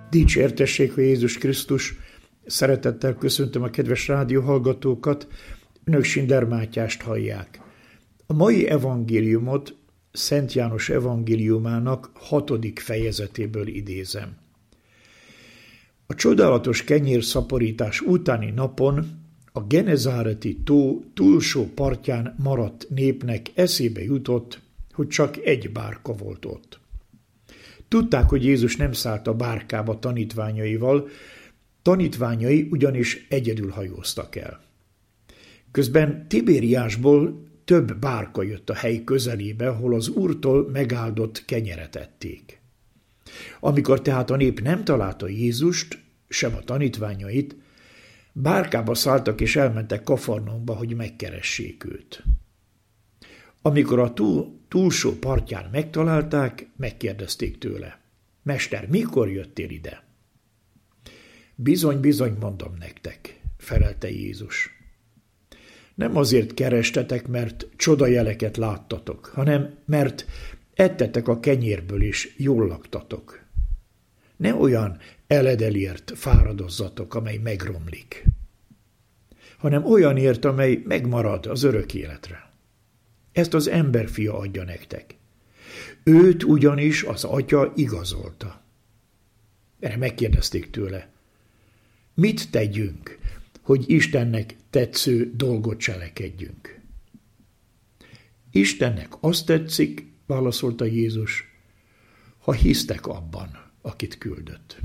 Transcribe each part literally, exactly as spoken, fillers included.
Dicsértessék a Jézus Krisztus! Szeretettel köszöntöm a kedves rádióhallgatókat, önök Sinder Mátyást hallják. A mai evangéliumot Szent János evangéliumának hatodik fejezetéből idézem. A csodálatos kenyérszaporítás utáni napon a Genezáreti tó túlsó partján maradt népnek eszébe jutott, hogy csak egy bárka volt ott. Tudták, hogy Jézus nem szállt a bárkába tanítványaival, tanítványai ugyanis egyedül hajóztak el. Közben Tibériásból több bárka jött a hely közelébe, ahol az Úrtól megáldott kenyeret ették. Amikor tehát a nép nem találta Jézust, sem a tanítványait, bárkába szálltak és elmentek Kafarnaumba, hogy megkeressék őt. Amikor a túl, túlsó partján megtalálták, megkérdezték tőle: Mester, mikor jöttél ide? Bizony, bizony, mondom nektek, felelte Jézus. Nem azért kerestetek, mert csodajeleket láttatok, hanem mert ettetek a kenyérből és jól laktatok. Ne olyan eledelért fáradozzatok, amely megromlik, hanem olyanért, amely megmarad az örök életre. Ezt az emberfia adja nektek. Őt ugyanis az atya igazolta. Erre megkérdezték tőle: mit tegyünk, hogy Istennek tetsző dolgot cselekedjünk? Istennek azt tetszik, válaszolta Jézus, ha hisztek abban, akit küldött.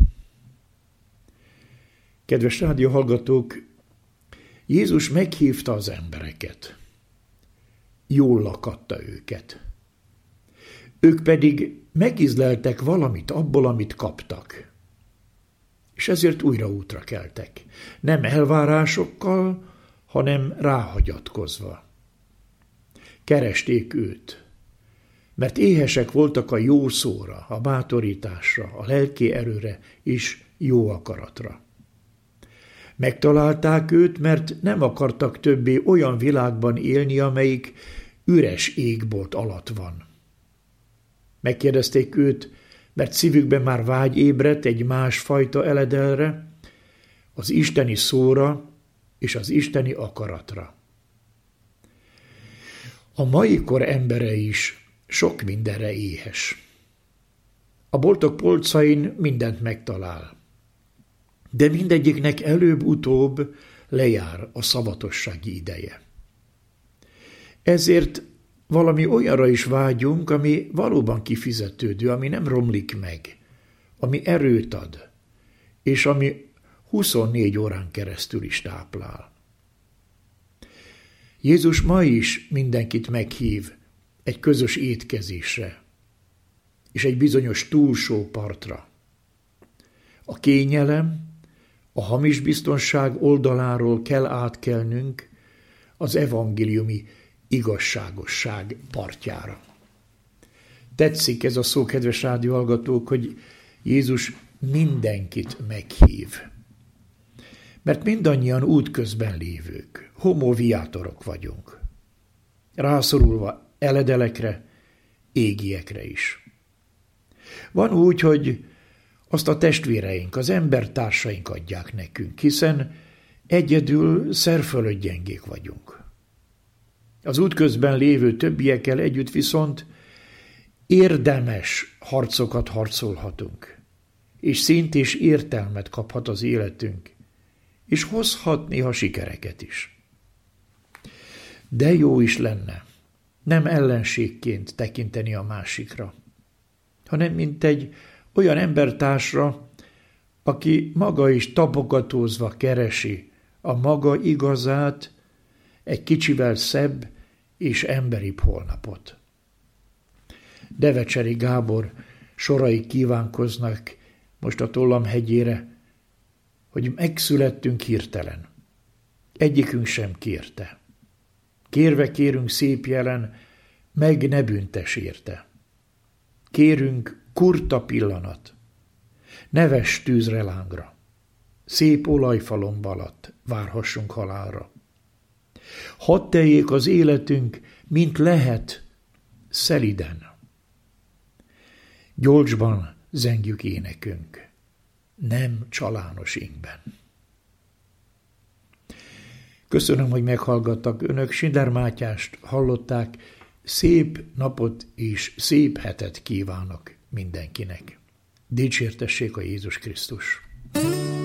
Kedves rádióhallgatók, Jézus meghívta az embereket. Jól lakatta őket. Ők pedig megízleltek valamit abból, amit kaptak. És ezért újra útra keltek. Nem elvárásokkal, hanem ráhagyatkozva. Keresték őt, mert éhesek voltak a jó szóra, a bátorításra, a lelki erőre és jó akaratra. Megtalálták őt, mert nem akartak többé olyan világban élni, amelyik üres égbolt alatt van. Megkérdezték őt, mert szívükben már vágy ébredt egy másfajta eledelre, az isteni szóra és az isteni akaratra. A mai kor embere is sok mindenre éhes. A boltok polcain mindent megtalál, de mindegyiknek előbb-utóbb lejár a szavatossági ideje. Ezért valami olyanra is vágyunk, ami valóban kifizetődő, ami nem romlik meg, ami erőt ad, és ami huszonnégy órán keresztül is táplál. Jézus ma is mindenkit meghív egy közös étkezésre, és egy bizonyos túlsó partra. A kényelem, a hamis biztonság oldaláról kell átkelnünk az evangéliumi igazságosság partjára. Tetszik ez a szó, kedves rádióhallgatók, hogy Jézus mindenkit meghív. Mert mindannyian útközben lévők, homo viatorok vagyunk. Rászorulva eledelekre, égiekre is. Van úgy, hogy azt a testvéreink, az embertársaink adják nekünk, hiszen egyedül szerfölött gyengék vagyunk. Az útközben lévő többiekkel együtt viszont érdemes harcokat harcolhatunk, és szint és értelmet kaphat az életünk, és hozhat néha sikereket is. De jó is lenne nem ellenségként tekinteni a másikra, hanem mint egy olyan embertársra, aki maga is tapogatózva keresi a maga igazát, egy kicsivel szebb és emberibb holnapot. Devecseri Gábor sorai kívánkoznak most a Tollam hegyére, hogy megszülettünk hirtelen. Egyikünk sem kérte. Kérve kérünk szép jelen, meg ne büntes érte. Kérünk kurta pillanat, neves tűzre lángra, szép olajfalomb alatt várhassunk halálra. Hadd teljék az életünk, mint lehet, szeliden. Gyolcsban zengjük énekünk. nem csalános ingben. Köszönöm, hogy meghallgattak önök. Schindler Mátyást hallották. Szép napot és szép hetet kívánok mindenkinek. Dicsértessék a Jézus Krisztus!